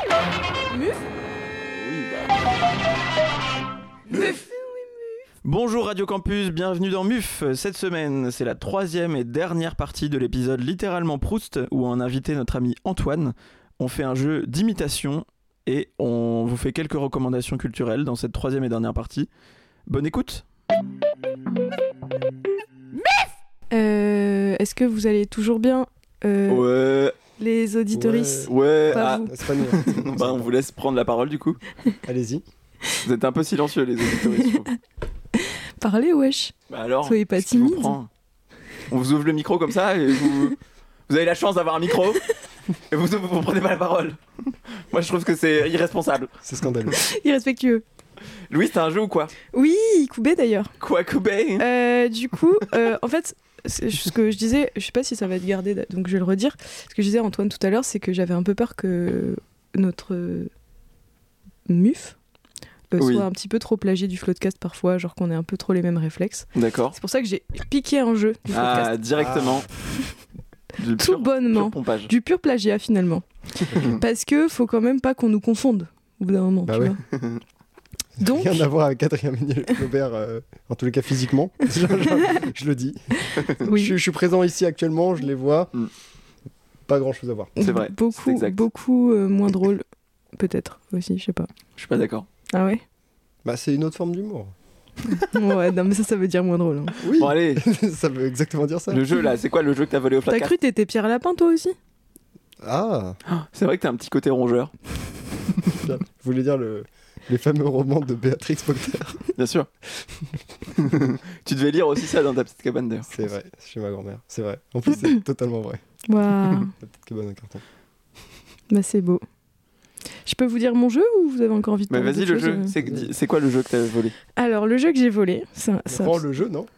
Muf. Muf. Bonjour Radio Campus, bienvenue dans MUF. Cette semaine, c'est la 3e et dernière partie de l'épisode littéralement Proust où on a invité notre ami Antoine. On fait un jeu d'imitation et on vous fait quelques recommandations culturelles dans cette 3e et dernière partie. Bonne écoute. Est-ce que vous allez toujours bien Ouais. les auditoristes? Ouais. Pas vous. C'est pas nous. On vous laisse prendre la parole du coup. Allez-y. Vous êtes un peu silencieux les auditoristes. Parlez, wesh. Alors, Soyez pas qu'est-ce qui vous timide. prend ? On vous ouvre le micro comme ça et vous avez la chance d'avoir un micro et vous prenez pas la parole. Moi je trouve que c'est irresponsable. C'est scandaleux. Irrespectueux. Louis, t'as un jeu ou quoi ? Oui, Koubé d'ailleurs. Quoi, Koubé ? Du coup, en fait, ce que je disais, je sais pas si ça va être gardé, donc je vais le redire. Ce que je disais à Antoine tout à l'heure, c'est que j'avais un peu peur que notre MUF Oui. soit un petit peu trop plagié du Floodcast parfois, genre qu'on ait un peu trop les mêmes réflexes. D'accord. C'est pour ça que j'ai piqué un jeu du Floodcast. Ah, directement. Du Tout bonnement. pur pompage. Du pur plagiat finalement. Parce que faut quand même pas qu'on nous confonde au bout d'un moment. Bah tu ouais. vois. Donc, Rien à voir avec Adrien Méniel-Flaubert, en tous les cas physiquement. Je le dis. oui. Je suis présent ici actuellement, je les vois. Mm. Pas grand chose à voir. C'est vrai, c'est Beaucoup, exact. beaucoup moins drôle, peut-être aussi, je sais pas. Je suis pas d'accord. Ah ouais? Bah, c'est une autre forme d'humour. Ouais, non mais ça veut dire moins drôle. Hein. Oui, Bon allez, ça veut exactement dire ça. le jeu là, c'est quoi le jeu que t'as volé au T'as Flatcast ? cru t'étais Pierre Lapin toi aussi? Ah, C'est vrai que t'as un petit côté rongeur. bien. Je voulais dire les fameux romans de Béatrix Potter. Bien sûr. Tu devais lire aussi ça dans ta petite cabane d'ailleurs. C'est vrai, chez ma grand-mère. C'est vrai. En plus, c'est totalement vrai. Waouh. La petite cabane en carton. Bah c'est beau. Je peux vous dire mon jeu ou vous avez encore envie de Mais parler vas-y d'autre le jeu, chose c'est quoi le jeu que t'as volé ? Alors le jeu que j'ai volé, Prends le jeu, non?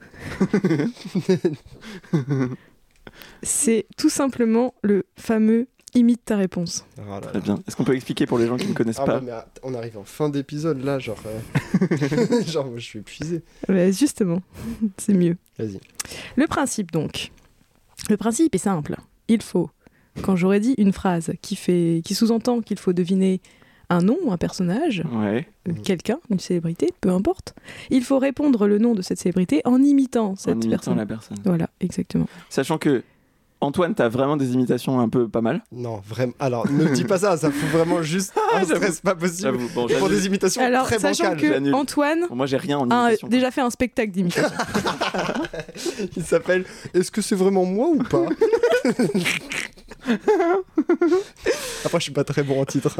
c'est tout simplement le fameux imite ta réponse. Ah là Très là. bien. Est-ce qu'on peut expliquer pour les gens qui ne connaissent Ah pas ouais, mais on arrive en fin d'épisode là, genre, genre moi, je suis épuisé. Ouais, justement, c'est mieux. Vas-y. Le principe donc. Le principe est simple. Il faut, quand j'aurais dit une phrase qui sous-entend qu'il faut deviner un nom, un personnage, Ouais. quelqu'un, une célébrité, peu importe, il faut répondre le nom de cette célébrité en imitant En cette imitant personne. la personne. Voilà, exactement. Sachant que Antoine, t'as vraiment des imitations un peu pas mal. Non, vraiment. Alors, ne dis pas ça fout vraiment juste un stress pas possible. J'avoue. Bon, Et pour j'annule. des imitations Alors, très sachant bancales. que j'annule. Antoine Bon, moi j'ai rien en a imitation. déjà fait un spectacle d'imitation. Il s'appelle Est-ce que c'est vraiment moi ou pas? Après, je suis pas très bon en titre.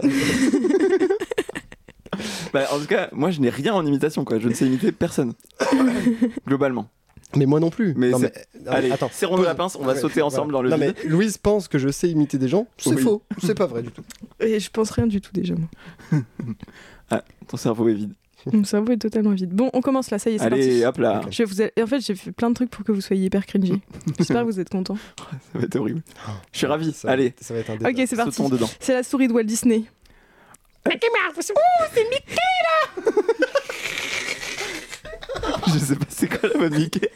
Bah, en tout cas, moi je n'ai rien en imitation quoi. Je ne sais imiter personne. Globalement. Mais moi non plus. Mais non, c'est- non, Allez, attends. serrons-nous pause. la pince, on va Ouais, sauter ensemble dans le Non, vide. mais Louise pense que je sais imiter des gens. C'est Oui. faux. C'est pas vrai du tout. Et je pense rien du tout déjà, moi. Ah, ton cerveau est vide. Mon cerveau est totalement vide. Bon, on commence là, ça y est, c'est Allez, parti. hop là. Ok. En fait, j'ai fait plein de trucs pour que vous soyez hyper cringy. J'espère que vous êtes contents. Ça va être horrible. Je suis ravi. Ça- Allez, Ça va être un débat. Ok, c'est parti. sautons dedans. C'est la souris de Walt Disney. Je sais pas c'est quoi la bonne Mickey.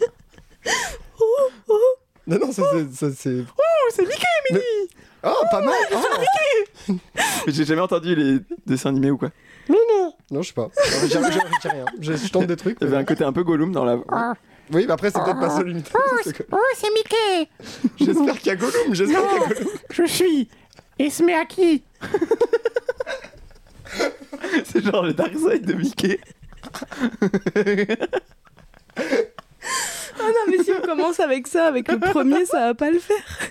Non, non, ça c'est. Oh, c'est Mickey. Oh, pas mal. Oh. Mais j'ai jamais entendu les dessins animés ou quoi. Non, je sais pas. J'ai rien. Je tente des trucs. Il y avait un côté un peu Gollum dans la. Oui, mais après, c'est peut-être pas seul imitation. Oh, c'est Mickey. J'espère qu'il y a Gollum. J'espère qu'il y a Gollum. Je suis Ismeaki. C'est genre le Dark Side de Mickey. Ah non, mais si on commence avec ça, avec le premier, ça va pas le faire.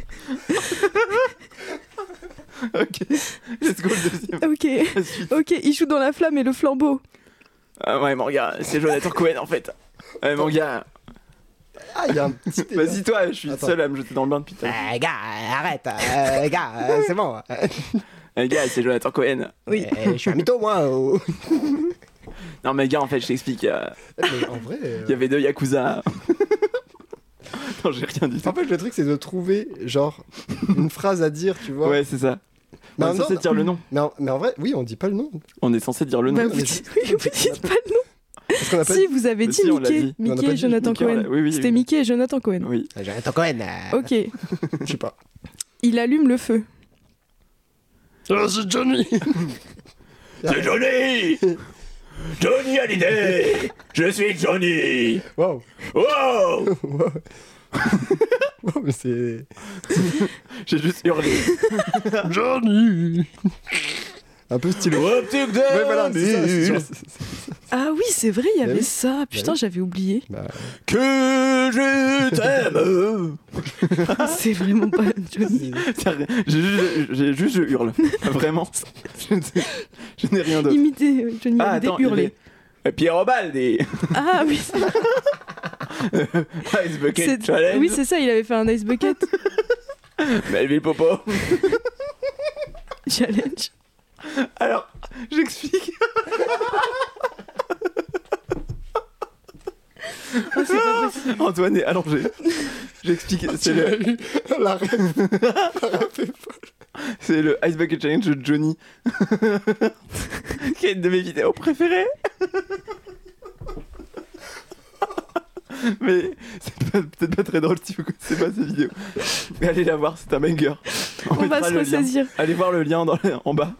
Ok, let's go le deuxième. Ok, La suite. ok, il joue dans la flamme et le flambeau. Ah ouais, mon gars, c'est Jonathan Cohen en fait. Ouais, mon gars, Ah, il y a un petit. vas-y toi, je suis le Attends. seul à me jeter dans le bain depuis tout à l'heure. Gars, arrête. Gars, c'est bon. Les gars, c'est Jonathan Cohen. Oui. Je suis un mytho, moi. Oh. Non mais gars, en fait, je t'explique. Mais en vrai. Il y avait 2 Yakuza. Non, j'ai rien dit tout. En fait, le truc, c'est de trouver, genre, une phrase à dire, tu vois. Ouais, c'est ça. Mais On en est censé même temps- dire le nom. mais en vrai, oui, on dit pas le nom. On est censé dire le nom. Bah, mais vous dites pas le nom. Parce qu'on appelle. Si, vous avez Mais dit si, on l'a Mickey. dit. On a Mickey pas et dit Jonathan Mickey, on Cohen. l'a- oui, oui, C'était oui. Mickey et Jonathan Cohen. Oui. Jonathan Cohen. Ok, Je sais pas. il allume le feu. Ah, c'est Johnny. C'est Johnny. Johnny Hallyday. Je suis Johnny. Waouh. Wow. Wow, mais c'est... J'ai juste hurlé. Johnny. Un peu stylé. Ouais, voilà, c'est ça, c'est genre, Ah oui, c'est vrai, il y Bah avait oui. ça. Putain, oui. j'avais oublié. Bah, Que je t'aime. C'est vraiment pas Johnny. J'ai juste je hurle. Vraiment. Je n'ai rien d'autre. Imiter Johnny Ah, Hallyday attends, il y hurler. avait Piero Baldi. Ah oui, Ice Bucket Challenge. oui, c'est ça, il avait fait un ice bucket Melville Popo. challenge. Alors, j'explique. Oh, c'est pas possible. Antoine est allongé. J'explique. la rêve. C'est le Ice Bucket Challenge de Johnny. Qui est une de mes vidéos préférées. Mais c'est peut-être pas très drôle si vous connaissez pas cette vidéo. Mais allez la voir, c'est un banger. On va mettra se le lien. ressaisir. Allez voir le lien en bas.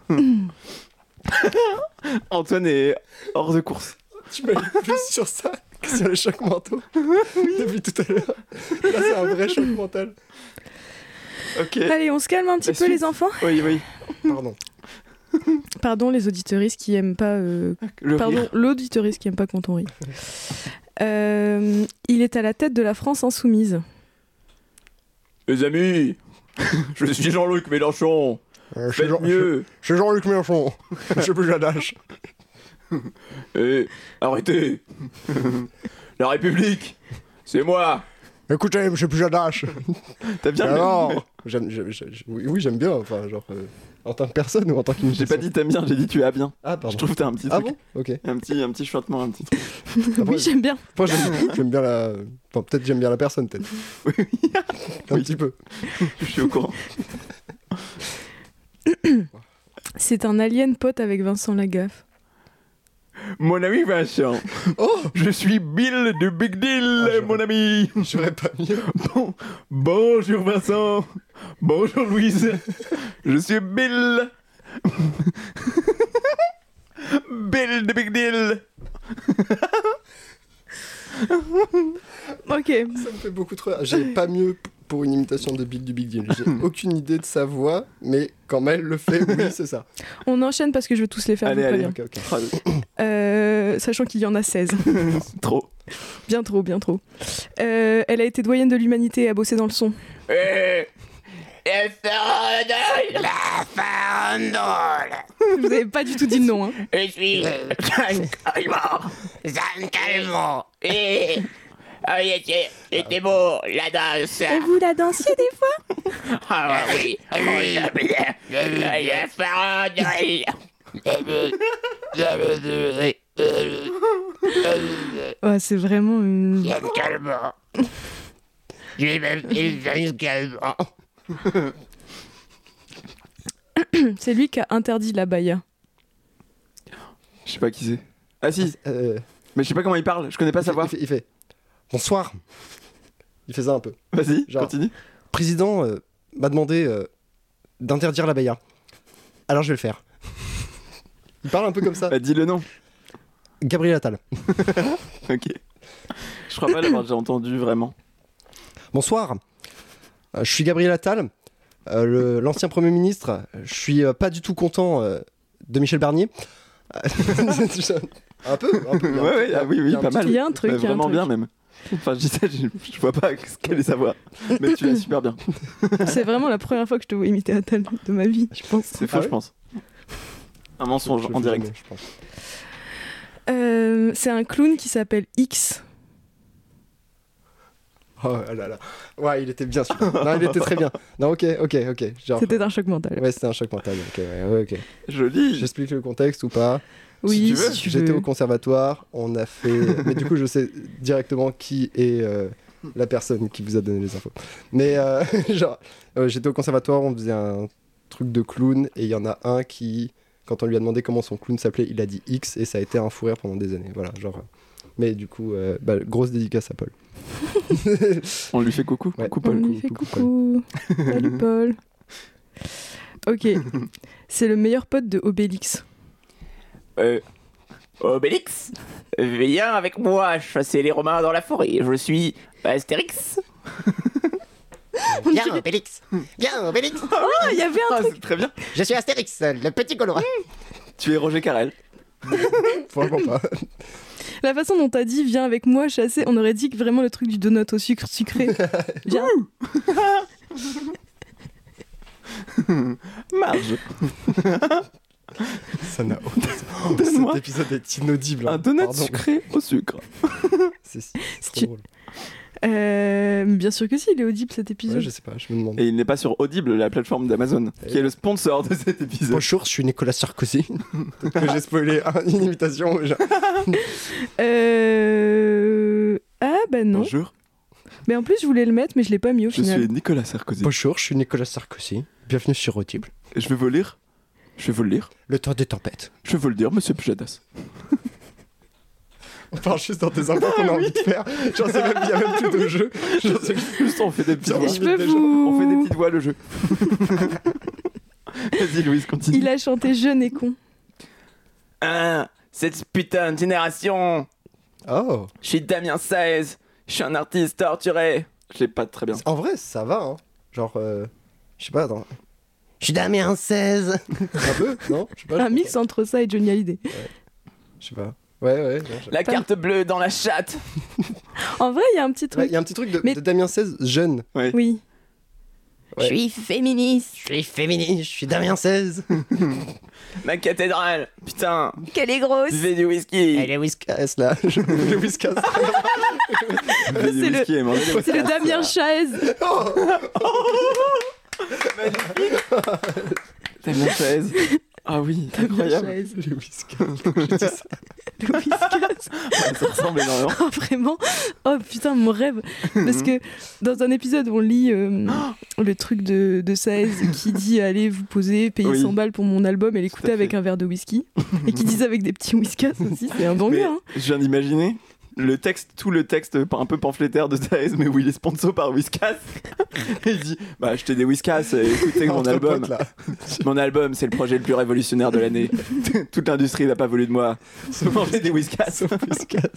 Antoine est hors de course. Tu m'as dit plus sur ça que sur les chocs mentaux. Depuis tout à l'heure. Là, c'est un vrai choc mental. Ok. Allez, on se calme un petit La peu, suite. les enfants. Oui, oui. Pardon. Pardon, les auditeuristes qui aiment pas. Le Pardon, rire. l'auditoriste qui aime pas quand on rit. Il est à la tête de la France insoumise. Les amis, je suis Jean-Luc Mélenchon. Faites mieux. Je suis Jean-Luc Mélenchon. Je suis plus Jadache. Et arrêtez. La République, c'est moi. Écoutez, je suis plus Jadache. T'as bien Alors, oui, j'aime bien. Enfin, genre, en tant que personne ou en tant qu'imitation. J'ai pas dit t'aimes bien, j'ai dit tu as bien. Ah, pardon. Je trouve que t'as un petit Ah truc. bon. Ok. Un petit chuchotement, un petit truc. Après, Oui, j'aime bien. Moi, j'aime bien la. Enfin, peut-être j'aime bien la personne, peut-être. Oui, Un Oui. petit peu. je suis au courant. C'est un alien pote avec Vincent Lagaffe. Mon ami Vincent, Oh, je suis Bill de Big Deal, Ah, mon ami. j'aurais pas mieux. Bonjour Vincent. Bonjour Louise. Je suis Bill. Bill de Big Deal. Ok. Ça me fait beaucoup trop rire. J'ai pas mieux pour une imitation de Bill du Big Deal. J'ai aucune idée de sa voix, mais quand Maëlle le fait, oui, c'est ça. On enchaîne parce que je veux tous les faire. Allez, je vous allez. préviens. Ok. Sachant qu'il y en a 16. Trop. Bien trop, bien trop. Elle a été doyenne de l'humanité et a bossé dans le son. La farandole. Vous avez pas du tout dit le nom, hein. Je suis Jean Calment. Et... Ah, c'était beau, la danse. Et vous la danciez des fois? Ah oui, la farandole. Ouais, c'est vraiment une... Jean Calment. J'ai même fait Jean Calment. C'est lui qui a interdit la baya. Je sais pas qui c'est. Ah si, Euh, mais je sais pas comment il parle, je connais pas sa voix. il fait bonsoir. Il fait ça un peu. Vas-y, Genre- continue. Président m'a demandé d'interdire la baya. Alors je vais le faire. Il parle un peu comme ça. Bah, dis le nom. Gabriel Attal. Ok. Je crois pas l'avoir déjà entendu vraiment. Bonsoir. Je suis Gabriel Attal, l'ancien Premier ministre. Je suis pas du tout content de Michel Barnier. un peu. Ouais, ouais, ah oui, il y a un pas petit- mal. Il y a un truc, Ouais, il y a un vraiment truc. bien même. Enfin, je dis ça, je vois pas quelle est sa voix. Mais tu l'as super bien. C'est vraiment la première fois que je te vois imiter Attal de ma vie, je pense. C'est faux, Ah ouais je pense. Un mensonge Je le en fais direct. jamais, je pense. C'est un clown qui s'appelle X. Oh là là. Ouais, il était bien celui-là. Non, il était très bien. Non, ok. Genre, C'était un choc mental. ouais, c'était un choc mental. Ok, ouais, ok. Joli. J'explique le contexte ou pas. Oui, tu veux. si tu J'étais veux. au conservatoire, on a fait. Mais du coup, je sais directement qui est la personne qui vous a donné les infos. Mais genre, j'étais au conservatoire, on faisait un truc de clown et il y en a un qui, quand on lui a demandé comment son clown s'appelait, il a dit X et ça a été un fou rire pendant des années. Voilà, genre. Mais du coup, grosse dédicace à Paul. On lui fait coucou. Ouais. Coucou On Paul. lui fait coucou, coucou. Salut Paul. Ok. C'est le meilleur pote de Obélix. Obélix, viens avec moi chasser les Romains dans la forêt. Je suis Astérix. Viens, Obélix. Viens, Obélix. Ah, il y avait un truc. C'est très bien. Je suis Astérix, le petit Gaulois. Tu es Roger Carrel. Franchement pas. La façon dont t'as dit viens avec moi chasser, on aurait dit que vraiment le truc du donut au sucre sucré. Viens. Marge. Ça n'a aucun sens. Donne-moi Cet épisode est inaudible. un donut Pardon. sucré au sucre. C'est Si trop tu- drôle. Bien sûr que si, il est audible cet épisode. Ouais, je sais pas, je me demande. Et il n'est pas sur Audible, la plateforme d'Amazon, qui est le sponsor de cet épisode. Bonjour, je suis Nicolas Sarkozy. Peut-être que j'ai spoilé une imitation. Ah bah non. Bonjour, Mais en plus je voulais le mettre mais je l'ai pas mis au je final. suis Nicolas Sarkozy. Bonjour, je suis Nicolas Sarkozy. Bienvenue sur Audible. Et je vais vous lire. Je vais vous le lire. Le temps des tempêtes. Je vais vous le dire, monsieur Pujadas. On parle juste dans des infos qu'on a envie de faire. J'en sais même, il y a même plus de jeu. J'en sais Juste, on fait des petites Bien, voix. Je peux déjà. vous... On fait des petites voix, le jeu. Vas-y, Louise, continue. Il a chanté Jeune et con. Ah, cette putain de génération. Oh. Je suis Damien 16. Je suis un artiste torturé. Je l'ai pas très bien. En vrai, ça va, hein. Genre, je sais pas, attends. Je suis Damien 16. Un peu, non? Je sais pas. Un mix entre ça et Johnny Hallyday. Je sais pas. Ouais. non, La carte bleue dans la chatte. En vrai, il y a un petit Il truc. y a un petit truc de, Mais- de Damien 16, jeune. Oui. Ouais. Je suis féministe. Je suis féministe, je suis Damien 16. Ma cathédrale. Putain. Qu'elle est grosse. Buvez du whisky. Elle est Whiskas là. Le Whiskas. Buvez du c'est le- whisky et mangez des C'est le whiskas. Damien Chaise. Damien 16. Ah oui, incroyable. Chaise. Le Whiskas. Le Whiskas. Ouais, ça ressemble énormément. Oh, vraiment. Oh putain, mon rêve. Parce que dans un épisode où on lit le truc de Saez qui dit allez vous poser, payer Oui. 100 balles pour mon album et l'écouter à avec fait. un verre de whisky. Et qui disent avec des petits whiskas aussi, c'est un banger. Mais Hein. je viens d'imaginer le texte, tout le texte un peu pamphlétaire de Saez, mais où il est sponsor par Whiskas. Et il dit bah achetez des Whiskas et écoutez mon Entre album. potes, là. Mon album, c'est le projet le plus révolutionnaire de l'année. Toute l'industrie n'a pas voulu de moi. Manger des Whiskas. Sauf Whiskas.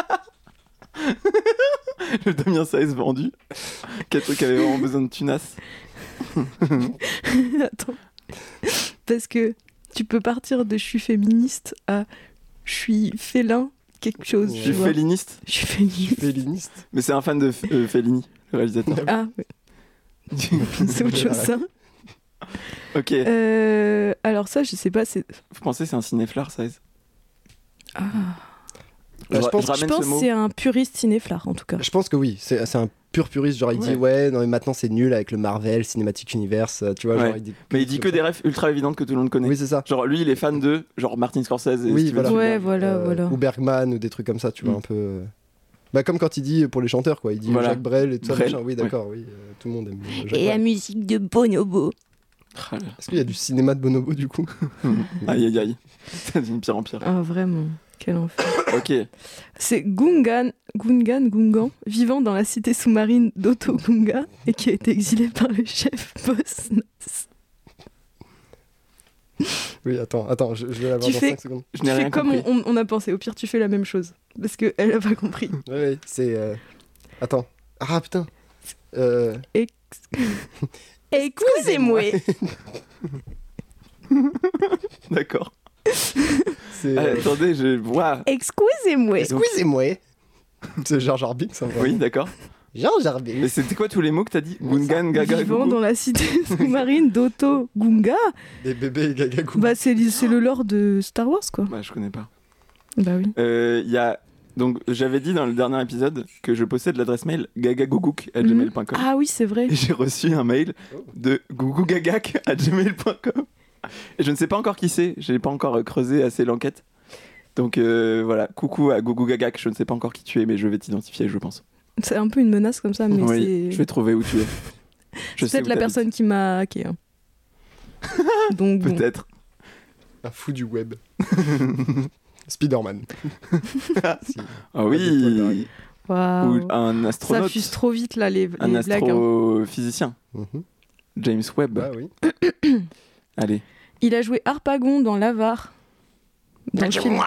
Le Damien Saez vendu. Quel truc avait vraiment besoin de tunas. Attends. Parce que tu peux partir de je suis féministe à je suis félin, quelque chose. Je Je tu suis vois. féliniste, Je suis féministe. Féliniste. mais c'est un fan de Fellini, le réalisateur. Ah, ouais, c'est autre chose ça. Ok. Alors ça, je sais pas, c'est... Vous pensez que c'est un cinéflard, Saez Ah. Bah, je pense- Je ramène pense ce que mot. c'est un puriste cinéphare en tout cas. Je pense que oui, c'est un pur puriste. Genre, il dit ouais, non, mais maintenant c'est nul avec le Marvel Cinematic Universe. Tu vois, Ouais. genre, il dit. Mais il dit que des refs ultra évidentes que tout le monde connaît. Oui, c'est ça. Genre lui, il est fan de genre Martin Scorsese et Oui, Steven voilà. Spielberg. Ouais, voilà, voilà. Ou Bergman ou des trucs comme ça, tu vois, Mm. un peu. Bah, comme quand il dit pour les chanteurs, quoi. Il dit Voilà. Jacques Brel et tout ça. Brel, machin. Oui, d'accord, oui. Tout le monde aime Jacques Et la Brel. musique de Bonobo. Ah là. Est-ce qu'il y a du cinéma de Bonobo du coup? Aïe aïe aïe. C'est d'une pire en pire. Ah vraiment, quel enfer. Ok. C'est Gungan, Gungan, vivant dans la cité sous-marine d'Otogunga et qui a été exilé par le chef Boss Nass. Oui, attends, je vais l'avoir Tu dans fais- 5 secondes. Je Tu n'ai fais rien comme compris. on a pensé, au pire tu fais la même chose. Parce qu'elle a pas compris. Ouais, c'est. Attends. Ah putain. Excusez-moi. D'accord. C'est. Attendez, je vois. Excusez-moi. Excusez-moi. C'est Jar Jar Binks, en vrai. Oui, d'accord. Jar Jar Binks. Mais c'était quoi tous les mots que t'as dit Gungan, Gaga, Vivant Gogo dans la cité sous-marine d'Otogunga. Des bébés gaga gou. Bah c'est le lore de Star Wars quoi. Bah, je connais pas. Bah oui. Il y a. Donc, j'avais dit dans le dernier épisode que je possède l'adresse mail gagagogouk@gmail.com. Ah oui c'est vrai. Et j'ai reçu un mail de gougugagak@gmail.com. Et je ne sais pas encore qui c'est, j'ai pas encore creusé assez l'enquête. Donc voilà, coucou à gougugagak, je ne sais pas encore qui tu es, mais je vais t'identifier, je pense. C'est un peu une menace comme ça mais Oui, c'est... je vais trouver où tu es. Je C'est sais peut-être où la t'habites. personne qui m'a hacké. Hein. Donc bon. Peut-être. Un fou du web. Spider-Man. Si. Ah Pas des poils oui. d'araignée. Waouh. Ou un Ça astronaute. fuse trop vite là les Un blagues. Hein. astrophysicien. Mhm. James Webb. Bah oui. Allez. Il a joué Harpagon dans l'Avare. Dans le film.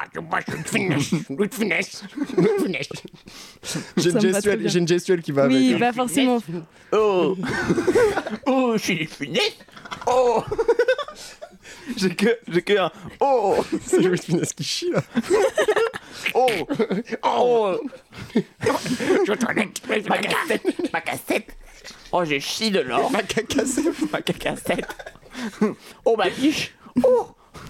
J'ai Ça me va très bien. une gestuelle qui va Oui, avec. bah forcément. Oh Oh, je suis des funeste. Oh J'ai que un. Oh C'est Louis de Funès qui chie là. Oh Oh Je suis aux toilettes. Ma cassette. Oh, j'ai chi de l'or. Ma cacassette. Ma cacassette. Oh, ma biche. Oh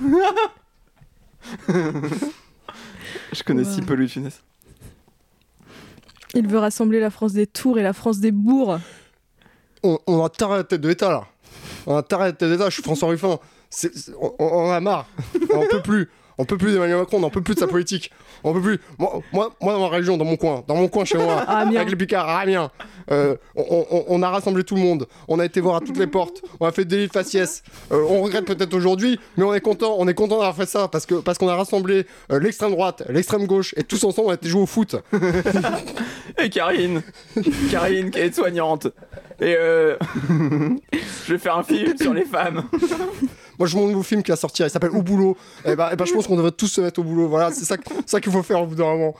Je connais Wow. si peu Louis de Funès. Il veut rassembler la France des tours et la France des bourgs. On a taré la tête de l'État là. On a taré la tête de l'État. Je suis François Ruffin. On en a marre. On peut plus. On peut plus d'Emmanuel Macron. On n'en peut plus de sa politique. On peut plus. Moi, dans ma région, dans mon coin chez moi, Amiens. avec les Picards, à Amiens, on a rassemblé tout le monde. On a été voir à toutes les portes. On a fait délit de faciès. On regrette peut-être aujourd'hui, mais on est content. On est content d'avoir fait ça parce qu'on a rassemblé l'extrême droite, l'extrême gauche et tous ensemble on a été jouer au foot. Et Karine qui est aide-soignante. Et je vais faire un film sur les femmes. Moi, je montre un nouveau film qui va sortir, il s'appelle Au boulot. Et bah, je pense qu'on devrait tous se mettre au boulot. Voilà, c'est ça qu'il faut faire au bout d'un moment.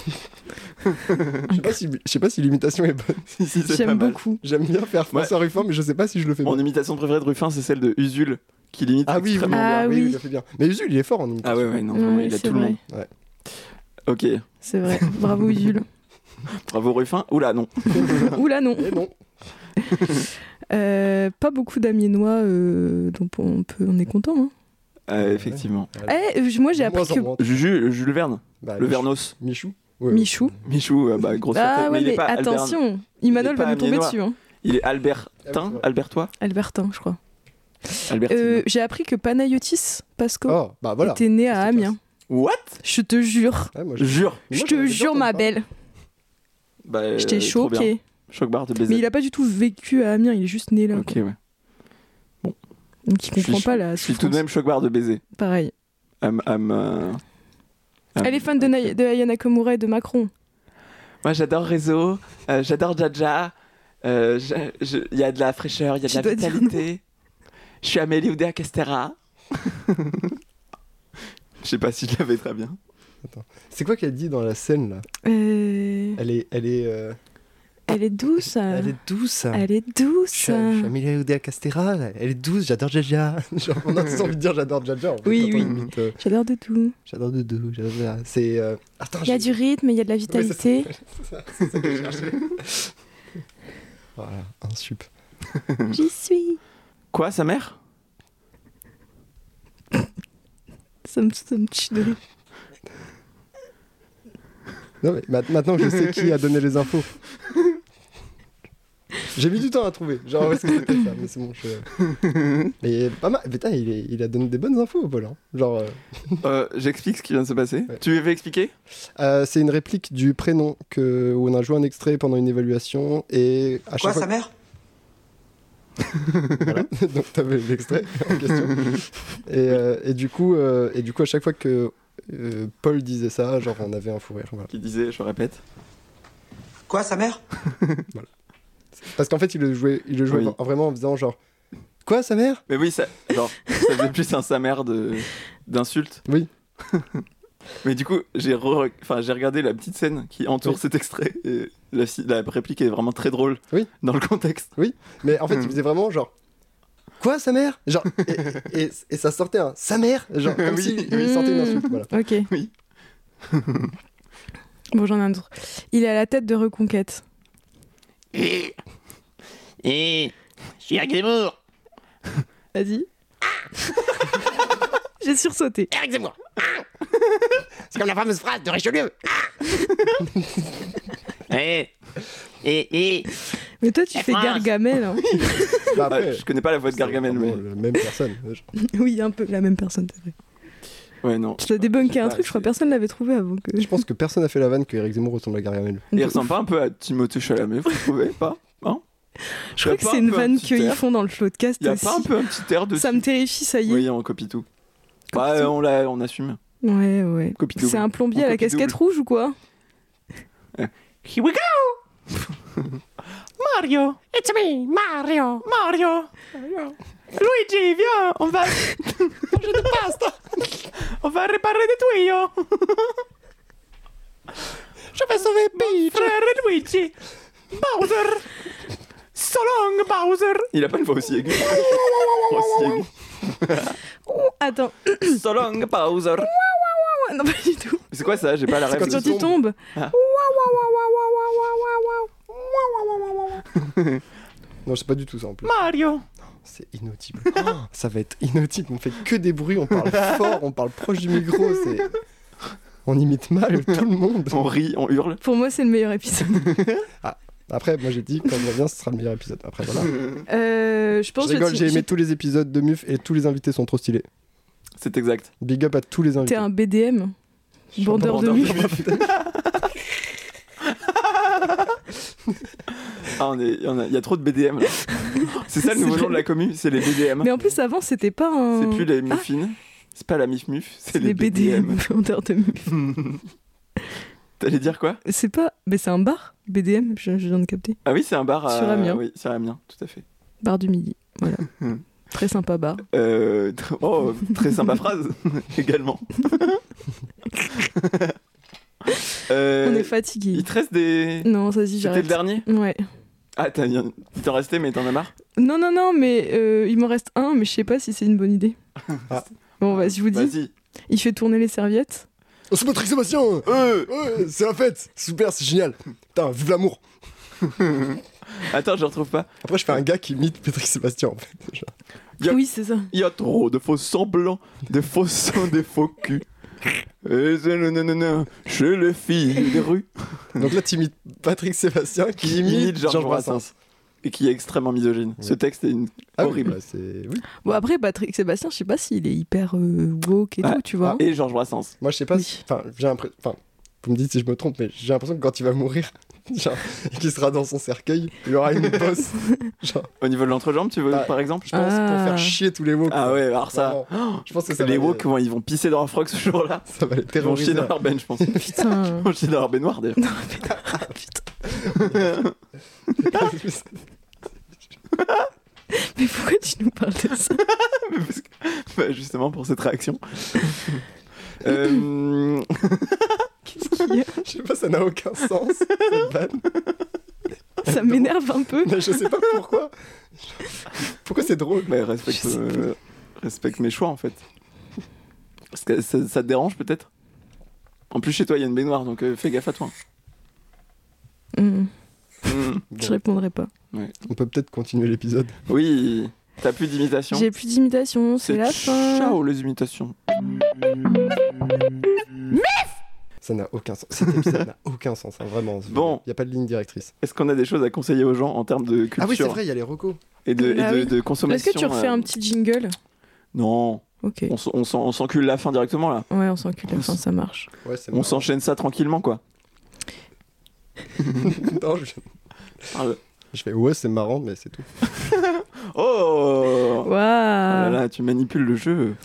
Je sais pas si l'imitation est bonne. Si, c'est pas J'aime mal. beaucoup. J'aime bien faire François Ruffin, mais je sais pas si je le fais bien. Mon imitation préférée de Ruffin, c'est celle de Usul, qui limite Ah oui, extrêmement Ah bien. oui, oui. il le fait bien. Mais Usul, il est fort en imitation. Ah ouais, non, vraiment, Ouais, il a c'est tout le vrai. monde. Ok, C'est vrai. Bravo Usul. bravo Ruffin. Oula, non. Oula non. Et non. Pas beaucoup d'Amiénois dont on est content. Hein. Effectivement. Moi j'ai appris que Jules Verne, Bah, le Vernos. Michou. Ouais, Michou. Michou, grosse Ah tête, ouais, il est mais pas attention, Imanol il est va pas nous tomber amiénois. dessus. Hein. Il est Albertin, Ah oui, c'est vrai. Albertois, Albertin, je crois. Albertine. J'ai appris que Panayotis Pasco Oh, bah voilà. était né à C'est Amiens. What? Je te jure. Ouais, moi, Jure. moi, Je te j'avais bien jure, entendu ma parler. belle. Bah, J'étais trop bien. choquée. Choc-barre de baiser. Mais il a pas du tout vécu à Amiens, il est juste né là. Ok, quoi. ouais. Donc il comprend pas la Je suis tout de souffrance. même choc-barre de baiser. Pareil. Elle Elle est fan de Aya Nakamura et de Macron. Moi, j'adore Réseau, j'adore Jaja. Il y a de la fraîcheur, il y a de Tu la dois dire vitalité. Je suis Amélie Oudéa Castéra. Je sais pas si je l'avais très bien. C'est quoi qu'elle dit dans la scène là Elle est Elle est douce. Elle est douce. Elle est douce. Je suis Amélie Oudéa Castéra, elle est douce, j'adore Jaja. Genre, on a tous envie de dire j'adore Jaja. En fait, Oui, quand on oui. imite, J'adore de tout. j'adore Doudou, j'adore Jaja. C'est. Attends, Il y a du rythme, il y a de la vitalité. C'est ça que je cherchais. Voilà, un sup. J'y suis. Quoi, sa mère? Ça me tue de rire. Non, mais maintenant je sais qui a donné les infos. J'ai mis du temps à trouver. Genre, où est-ce que c'était ça? Mais c'est bon, Mais pas mal. Putain, il a donné des bonnes infos, Paul. Hein. Genre. J'explique ce qui vient de se passer. Ouais. Tu veux expliquer? C'est une réplique du prénom où on a joué un extrait pendant une évaluation et à chaque Quoi, fois. sa mère? Voilà. Donc t'avais l'extrait en question. Et du coup, à chaque fois que Paul disait ça, genre on avait un fou rire. Voilà. Qui disait, je répète. Quoi, sa mère? Parce qu'en fait, il le jouait Oui. vraiment en faisant genre quoi, sa mère? Mais oui, ça faisait plus un sa mère d'insulte. Oui. Mais du coup, j'ai regardé la petite scène qui entoure Oui. cet extrait et la réplique est vraiment très drôle Oui. dans le contexte. Mais en fait, il faisait vraiment genre quoi, sa mère? Genre et ça sortait un sa mère, genre comme Oui. s'il il sortait une insulte. Voilà. Ok. Oui. Bon, j'en ai un autre. Il est à la tête de Reconquête. Et je suis Eric Zemmour. Vas-y. J'ai sursauté. Eric Zemmour. C'est comme la fameuse phrase de Richelieu. Et Mais toi, tu Eh, fais France. Gargamel. Hein. Bah, Ah, je connais pas la voix de Gargamel, c'est mais vraiment la même personne. Oui, un peu la même personne, c'est vrai. ouais, non. Je t'ai débunké sais un pas, truc, je crois c'est- que personne l'avait trouvé avant que. Je pense que personne n'a fait la vanne que Eric Zemmour ressemble à Gargamel. Il ressemble pas un peu à Timothée Chalamet, vous trouvez pas? Hein? Je crois Y a que pas c'est un une peu un vanne petit qu'ils air font dans le floodcast Il y a aussi. pas un peu un petit air de. Ça me terrifie, ça y est. Oui, on copie tout. Copie Bah, tout. on assume. Ouais. Copie double. C'est un plombier En à la copie casquette double. rouge ou quoi? here we go. Mario. It's me, Mario. Mario. Luigi, viens, on va manger de pasta. On va réparer des tuyaux. Je vais sauver Peach. Frère Luigi, Bowser. So long, Bowser. Il a pas une voix aussi aiguë. Aussi aiguë. Attends. So long, Bowser. Non, pas du tout. C'est quoi ça? J'ai pas la C'est rêve. Quand tu tombes. Ah. Non, c'est pas du tout ça en plus. Mario. C'est inaudible. Oh, ça va être inaudible. On fait que des bruits, on parle fort, on parle proche du micro. On imite mal tout le monde. On rit, on hurle. Pour moi, c'est le meilleur épisode. Après, moi j'ai dit quand je reviens, ce sera le meilleur épisode. Après, voilà. Je pense Je rigole, que j'ai aimé tous les épisodes de Muf et tous les invités sont trop stylés. C'est exact. Big up à tous les invités. t'es un BDM. Bandeur de muf. Ah, il y a trop de BDM là. C'est ça le nouveau nom de la commune, c'est les BDM. Mais en plus, avant, c'était pas un. C'est plus les muffins, c'est pas la mif-muf, c'est les BDM. Bandeur de muf. T'allais dire quoi? C'est pas. Mais c'est un bar, BDM, je viens de capter. Ah oui, c'est un bar Sur Amiens. Oui, sur Amiens, tout à fait. Bar du Midi. Voilà. Très sympa bar. Oh, très sympa phrase également. On est fatigué. Il te reste des. Non, ça y C'était j'arrête. le dernier? Ouais. Ah, il t'en restait, mais t'en as marre? Non, mais il m'en reste un, mais je sais pas si c'est une bonne idée. Ah. Bon, vas-y, je vous dis. Vas-y. Il fait tourner les serviettes. Oh, c'est Patrick Sébastien. Ouais, c'est la fête. Super, c'est génial. Putain, vive l'amour. Attends, je retrouve pas. Après, je fais un gars qui imite Patrick Sébastien en fait. Genre. Oui, c'est ça. Il y a trop de faux semblants, de faux seins, des faux culs. Et c'est non, chez les filles des rues. Donc là, tu imites Patrick Sébastien qui imite Georges Brassens. Et qui est extrêmement misogyne. Ouais. Ce texte est horrible. Oui, bah, c'est... Oui. Bon, après, Patrick Sébastien, je sais pas s'il est hyper woke et Ah, tout, tu vois. Et Georges Brassens. Moi, je sais pas Oui. si... Enfin, j'ai l'impression... Enfin, vous me dites si je me trompe, mais j'ai l'impression que quand il va mourir, genre, et qu'il sera dans son cercueil, il aura une bosse. Genre, Au niveau de l'entrejambe, tu veux, Bah, par exemple? je pense, pour Ah. faire chier tous les woke. Ah quoi. ouais, alors ça... Vraiment. Je pense que ça les va woke, ils vont pisser dans leur froc ce jour-là. ça va les Ils vont terroriser. chier dans leur bench, je pense. Ils Putain. vont chier dans leur baignoire, d'ailleurs. Mais pourquoi tu nous parles de ça? Parce que- bah, justement, pour cette réaction. Euh, Qu'est-ce qu'il y a? Je sais pas, ça n'a aucun sens, cette vanne. Ça m'énerve un peu. Mais je sais pas pourquoi. Pourquoi c'est drôle? bah, respecte mes choix, en fait. Parce que ça te dérange, peut-être? En plus, chez toi, il y a une baignoire, donc fais gaffe à toi. Hmm, Hmm. Je répondrai pas. On peut peut-être continuer l'épisode. Oui, t'as plus d'imitation. J'ai plus d'imitation, c'est la fin. Ciao, les imitations. Ça n'a aucun sens. Cet épisode n'a aucun sens, hein, vraiment. Bon. Il n'y a pas de ligne directrice. Est-ce qu'on a des choses à conseiller aux gens en termes de culture Ah oui, c'est vrai, il y a les recos. et de, Ah oui. de consommation? Est-ce que tu refais un petit jingle? Non, Ok. on s'encule la fin directement, là. Ouais, on s'encule la fin, ça marche. Ouais, c'est On s'enchaîne ça tranquillement, quoi. Non, Parle. je fais ouais, c'est marrant, mais c'est tout. Oh Waouh. là là, tu manipules le jeu.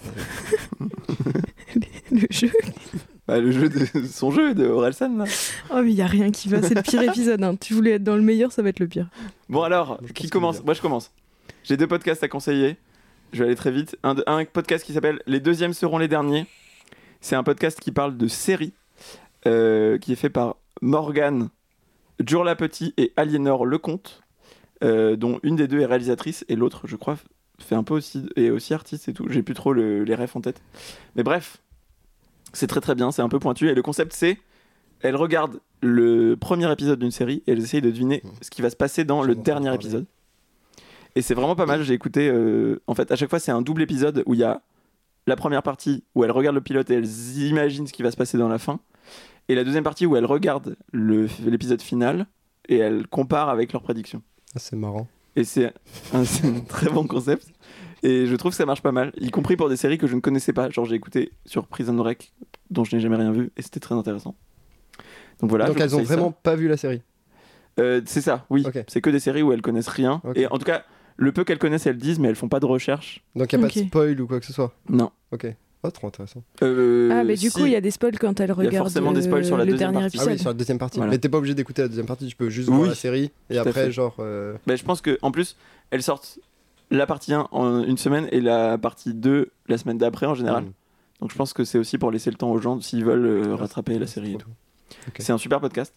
Le jeu. Bah, le jeu de son jeu de Orelsan, là. Oh, mais y a rien qui va, c'est le pire épisode. Hein. Tu voulais être dans le meilleur, ça va être le pire. Bon alors, Je pense qui qu'il commence? est bien. Moi je commence. J'ai 2 podcasts à conseiller. Je vais aller très vite. Un podcast qui s'appelle Les deuxièmes seront les derniers. C'est un podcast qui parle de séries, qui est fait par Morgane Djourla-Petit et Aliénor Lecomte, dont une des deux est réalisatrice et l'autre, je crois, fait un peu aussi, est aussi artiste et tout. J'ai plus trop les refs en tête. Mais bref, c'est très très bien, c'est un peu pointu. Et le concept, c'est elle regarde le premier épisode d'une série et elle essaye de deviner ce qui va se passer dans le J'en entends dernier parler. épisode. Et c'est vraiment pas mal, j'ai écouté... en fait, à chaque fois, c'est un double épisode où il y a la première partie où elle regarde le pilote et elle imagine ce qui va se passer dans la fin. Et la deuxième partie où elle regarde l'épisode final et elle compare avec leurs prédictions. Ah, c'est marrant. Et c'est un très bon concept. Et je trouve que ça marche pas mal, y compris pour des séries que je ne connaissais pas. Genre j'ai écouté sur Prison Break, dont je n'ai jamais rien vu, et c'était très intéressant. Donc voilà. Donc je elles ont conseille ça. vraiment pas vu la série. C'est ça, oui. Ok. C'est que des séries où elles connaissent rien. Ok. Et en tout cas, le peu qu'elles connaissent, elles disent, mais elles font pas de recherche. Donc il n'y a Ok. pas de spoil ou quoi que ce soit. Non. Ok. Oh, trop intéressant. Ah, mais du si. coup, il y a des spoils quand elle regarde forcément des spoils sur la le deuxième dernier partie. Ah épisode. oui, sur la deuxième partie. Voilà. Mais t'es pas obligé d'écouter la deuxième partie, tu peux juste Oui, voir la série et tout à après, fait. genre. Ben, je pense que en plus, elles sortent la partie 1 en une semaine et la partie 2 la semaine d'après en général. Donc je pense que c'est aussi pour laisser le temps aux gens s'ils veulent rattraper la série et tout. Okay. C'est un super podcast.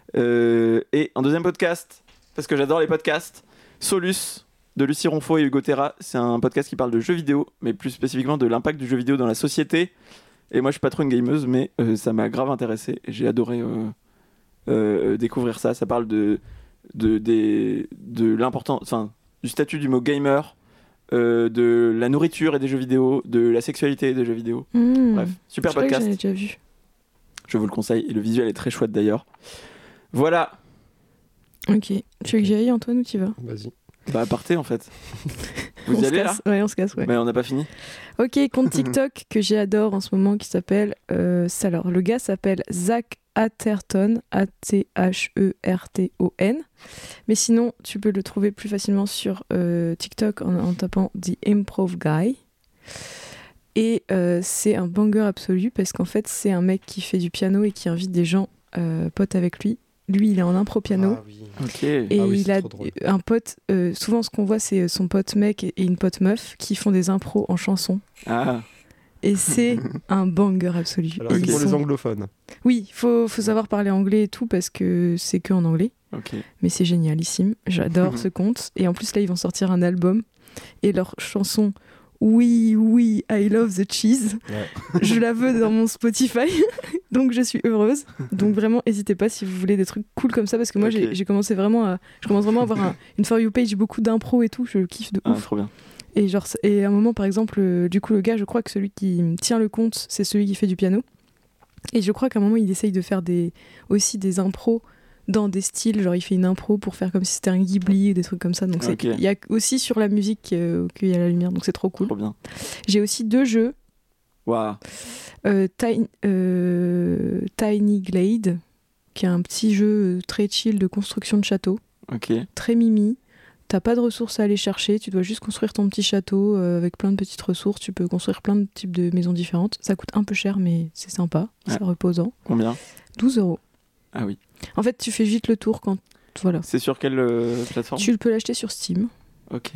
Et un deuxième podcast, parce que j'adore les podcasts, Solus de Lucie Ronfaux et Hugo Terra. C'est un podcast qui parle de jeux vidéo, mais plus spécifiquement de l'impact du jeu vidéo dans la société. Et moi je suis pas trop une gameuse, mais ça m'a grave intéressé et j'ai adoré découvrir ça. Ça parle de l'importance, enfin du statut du mot gamer, de la nourriture et des jeux vidéo, de la sexualité des jeux vidéo. Bref, super podcast. J'avais déjà vu. Je vous le conseille et le visuel est très chouette d'ailleurs. Voilà. Ok. Tu veux que j'y aille, Antoine, ou tu y vas? Vas-y. Bah partez en fait. Vous On y se allez là? casse. Ouais, on se casse, ouais. Mais on n'a pas fini. Ok, compte TikTok que j'adore en ce moment qui s'appelle. Alors, le gars s'appelle Zach Atherton, Atherton. Mais sinon, tu peux le trouver plus facilement sur TikTok en tapant The Improv Guy. Et c'est un banger absolu parce qu'en fait, c'est un mec qui fait du piano et qui invite des gens potes avec lui. Lui, il est en impro piano. Ah oui. Ok. Et il a un pote, souvent ce qu'on voit c'est son pote mec et une pote meuf qui font des impros en chanson. Ah. Et c'est un banger absolu. Alors, Et c'est ils pour les sont- anglophones. Oui, faut savoir parler anglais et tout parce que c'est que en anglais. Ok. Mais c'est génialissime, j'adore ce conte. Et en plus là ils vont sortir un album et leur chanson Oui, oui, I love the cheese. Ouais. Je la veux dans mon Spotify, donc je suis heureuse. Donc vraiment, n'hésitez pas si vous voulez des trucs cool comme ça, parce que moi Ok. je commence vraiment à avoir une For You page, beaucoup d'impro et tout, je kiffe de Ah, ouf. trop bien. Et genre, et à un moment par exemple, du coup le gars, je crois que celui qui tient le compte, c'est celui qui fait du piano. Et je crois qu'à un moment il essaye de faire aussi des impros dans des styles, genre il fait une impro pour faire comme si c'était un Ghibli ou des trucs comme ça. Donc Ok. il y a aussi sur la musique qu'il y a la lumière, donc c'est trop cool. Trop bien. J'ai aussi 2 jeux. Waouh. Tiny Glade, qui est un petit jeu très chill de construction de château, Ok. très mimi. T'as pas de ressources à aller chercher, tu dois juste construire ton petit château avec plein de petites ressources. Tu peux construire plein de types de maisons différentes. Ça coûte un peu cher, mais c'est sympa, c'est reposant. Combien? 12€. Ah oui. En fait, tu fais vite le tour quand. Voilà. C'est sur quelle plateforme? Tu peux l'acheter sur Steam. Ok.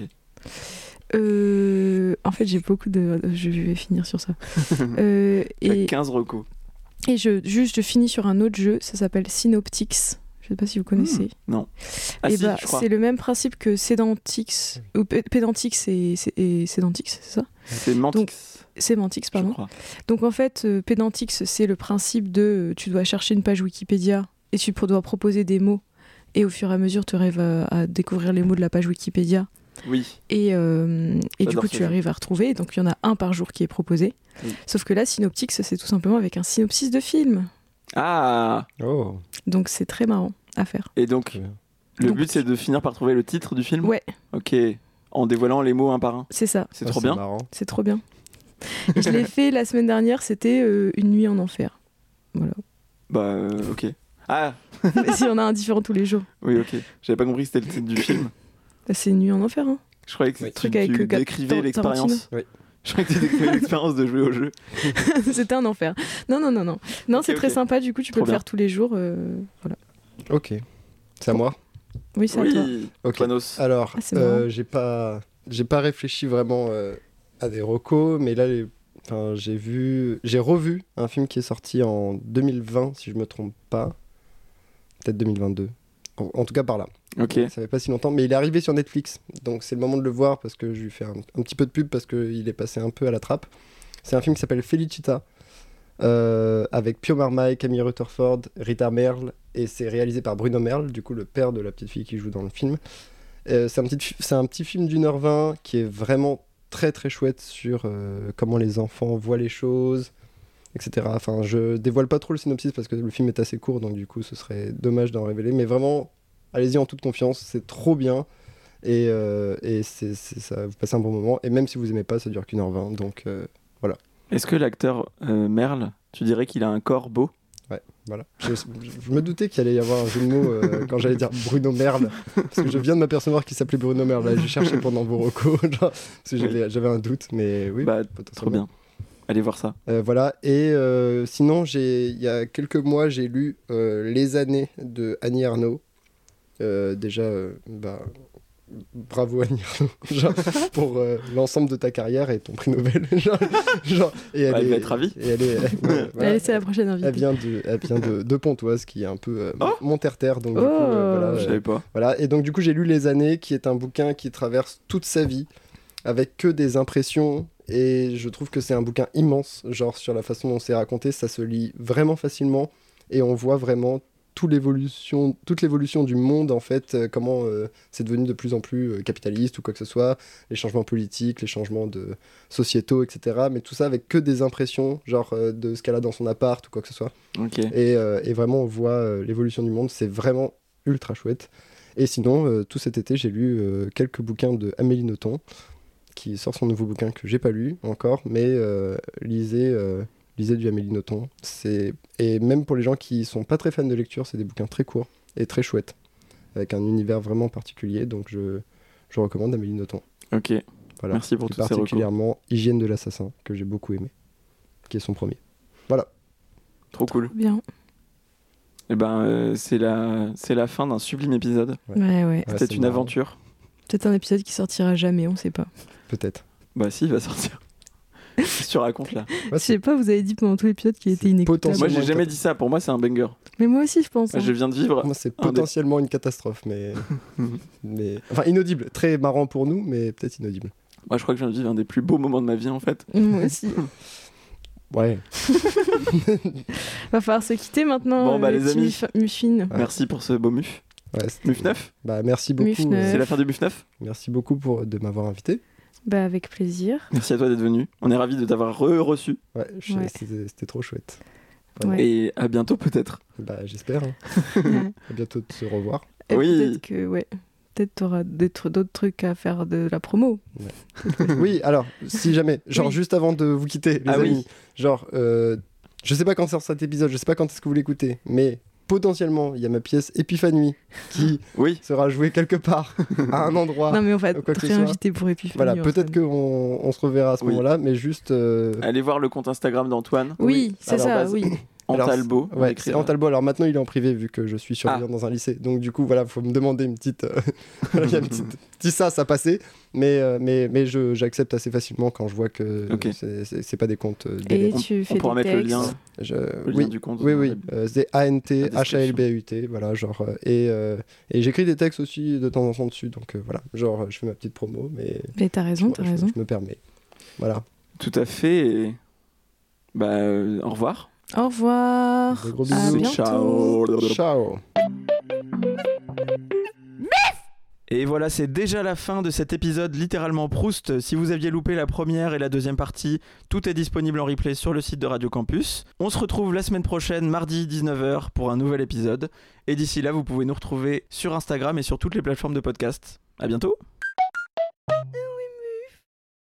En fait, j'ai beaucoup de. Je vais finir sur ça. T'as Et 15 recos. je finis sur un autre jeu, ça s'appelle Synoptics. Je sais pas si vous connaissez. Non. Ah Et si, je crois. c'est le même principe que Sedantix, ou Pedantix et Sedantix, c'est ça? C'est Mantix, Sémantix, je pardon. crois. Donc en fait, Pedantix, c'est le principe de tu dois chercher une page Wikipédia et tu dois proposer des mots. Et au fur et à mesure, tu arrives à découvrir les mots de la page Wikipédia. Oui. Et du J'adore coup, ce tu jeu. arrives à retrouver. Donc il y en a un par jour qui est proposé. Oui. Sauf que là, Synoptics, c'est tout simplement avec un synopsis de film. Ah. Oh. Donc c'est très marrant à faire. Et donc, Très bien. le Donc- but c'est de finir par trouver le titre du film? Ouais, Ok. En dévoilant les mots un par un. c'est ça. C'est Ah, trop bien. Marrant. C'est trop bien. Et je l'ai fait la semaine dernière, c'était Une nuit en enfer. Voilà. Bah, ok. Ah, Mais si on a un différent tous les jours. oui, ok. J'avais pas compris que c'était le titre du film. Bah, c'est Une nuit en enfer. Hein. Je croyais que Oui. tu, Truc avec tu le gars de décrivais Tarantino. l'expérience. Oui. Je croyais que tu décrivais l'expérience de jouer au jeu. C'était un enfer. Non, non, non, non. Non, Ok, c'est très ok. sympa, du coup, tu peux Trop le bien. faire tous les jours. Voilà. Ok. C'est à moi. Oui, c'est à toi. Oui, Ok. Panos. Alors, Ah, c'est marrant. j'ai pas réfléchi vraiment à des recos, mais là, j'ai revu un film qui est sorti en 2020, si je me trompe pas. Peut-être 2022. En tout cas par là. Ok. Ça fait pas si longtemps, mais il est arrivé sur Netflix. Donc c'est le moment de le voir parce que je lui fais un petit peu de pub parce qu'il est passé un peu à la trappe. C'est un film qui s'appelle Felicita. Avec Pio Marmaille, Camille Rutherford, Rita Merle, et c'est réalisé par Bruno Merle, du coup le père de la petite fille qui joue dans le film. C'est un petit film d'1h20 qui est vraiment très très chouette sur comment les enfants voient les choses, etc. Enfin, je dévoile pas trop le synopsis parce que le film est assez court, donc du coup ce serait dommage d'en révéler, mais vraiment, allez-y en toute confiance, c'est trop bien. Et ça vous passez un bon moment, et même si vous aimez pas, ça dure qu'1h20, donc voilà. Est-ce que l'acteur Merle, tu dirais qu'il a un corps beau? Voilà. Je me doutais qu'il allait y avoir un jeu de mots quand j'allais dire Bruno Merle, parce que je viens de m'apercevoir qu'il s'appelait Bruno Merle. Là, j'ai cherché pendant vos recos, genre, parce que j'avais un doute, mais oui, Bah, potentiellement. trop bien. Allez voir ça. Voilà. Et sinon, il y a quelques mois, j'ai lu Les années de Annie Ernaux. Déjà, bravo Annie Ernaux, genre, pour l'ensemble de ta carrière et ton prix Nobel. Et Elle va être ravie. Et elle est, voilà. Allez, c'est la prochaine invitée. Elle vient de Pontoise, qui est un peu mon terre-terre. Donc, du coup, Oh. voilà, Je savais pas. voilà. Et donc, du coup, j'ai lu Les Années, qui est un bouquin qui traverse toute sa vie, avec que des impressions. Et je trouve que c'est un bouquin immense, genre sur la façon dont c'est raconté, ça se lit vraiment facilement. Et on voit vraiment toute l'évolution du monde, en fait, comment c'est devenu de plus en plus capitaliste ou quoi que ce soit, les changements politiques, les changements sociétaux, etc. Mais tout ça avec que des impressions, genre de ce qu'elle a dans son appart ou quoi que ce soit. Ok. Et vraiment, on voit l'évolution du monde, c'est vraiment ultra chouette. Et sinon, tout cet été, j'ai lu quelques bouquins de Amélie Nothomb, qui sort son nouveau bouquin que j'ai pas lu encore, mais lisez du Amélie Nothomb. Et même pour les gens qui sont pas très fans de lecture, c'est des bouquins très courts et très chouettes, avec un univers vraiment particulier, donc je recommande Amélie Nothomb. Ok. Voilà. Merci pour Et tous ces recours. particulièrement Hygiène de l'assassin, que j'ai beaucoup aimé, qui est son premier. Voilà. Trop cool. Bien. Et ben, c'est la fin d'un sublime épisode. Ouais. Ouais, C'était c'est une marrant. aventure. Peut-être un épisode qui sortira jamais, on sait pas. Peut-être. Bah si, il va sortir. Qu'est-ce que tu racontes là? Ouais, Je sais pas, vous avez dit pendant tout l'épisode qu'il était inécoutable. Moi, potentiellement j'ai jamais dit ça. Pour moi, c'est un banger. Mais moi aussi, je pense. Moi, je viens de vivre. Moi, c'est Un des- potentiellement une catastrophe, mais... Enfin, inaudible. Très marrant pour nous, mais peut-être inaudible. Moi, je crois que je viens de vivre un des plus beaux moments de ma vie, en fait. Moi aussi. Ouais. Va falloir se quitter maintenant. Bon, bah, les petits amis. Muffins. Merci pour ce beau muf. Ouais, c'était- Muf 9. Bah, merci beaucoup. Muf neuf. C'est la fin du muf 9. Merci beaucoup de m'avoir invité. Bah, avec plaisir. Merci à toi d'être venu. On est ravis de t'avoir reçu. Ouais, Ouais. c'était trop chouette. Ouais. Et à bientôt, peut-être. Bah, j'espère. hein. Ouais. À bientôt de se revoir. Et Oui. Peut-être que, ouais. Peut-être t'auras d'autres trucs à faire de la promo. Oui, alors, si jamais, genre Oui. juste avant de vous quitter, les Ah oui. amis, genre, je sais pas quand sort cet épisode, je sais pas quand est-ce que vous l'écoutez, mais potentiellement, il y a ma pièce Épiphanie qui Oui. sera jouée quelque part, à un endroit. Non, mais on va quoi que te ce soit. réinviter pour Épiphanie. Voilà, Orphan. peut-être qu'on se reverra à ce Oui. moment-là, mais juste... Allez voir le compte Instagram d'Antoine. Oui, c'est alors, ça, base. oui. Alors, Antalbo. on va Ouais, écrire. c'est Antalbo. Alors maintenant, il est en privé vu que je suis surveillant dans un lycée. Donc du coup, voilà, faut me demander une petite... voilà, il y a une petit sas à passer. Mais j'accepte assez facilement quand je vois que Ok. c'est pas des comptes Et d'élèves. tu fais pourra des mettre le textes. lien. Je- Le oui, lien du compte. oui. C'est description. ANTHALBUT. Voilà, genre... et j'écris des textes aussi de temps en temps dessus. Donc voilà, genre, je fais ma petite promo, mais... Mais t'as raison, t'as raison. Je me permets. Voilà. Tout à fait. Et... Bah, au revoir. Au revoir. Des gros À bisous. bientôt. Ciao. Ciao. Et voilà, c'est déjà la fin de cet épisode littéralement Proust. Si vous aviez loupé la première et la deuxième partie, tout est disponible en replay sur le site de Radio Campus. On se retrouve la semaine prochaine, mardi 19h, pour un nouvel épisode. Et d'ici là, vous pouvez nous retrouver sur Instagram et sur toutes les plateformes de podcast. À bientôt.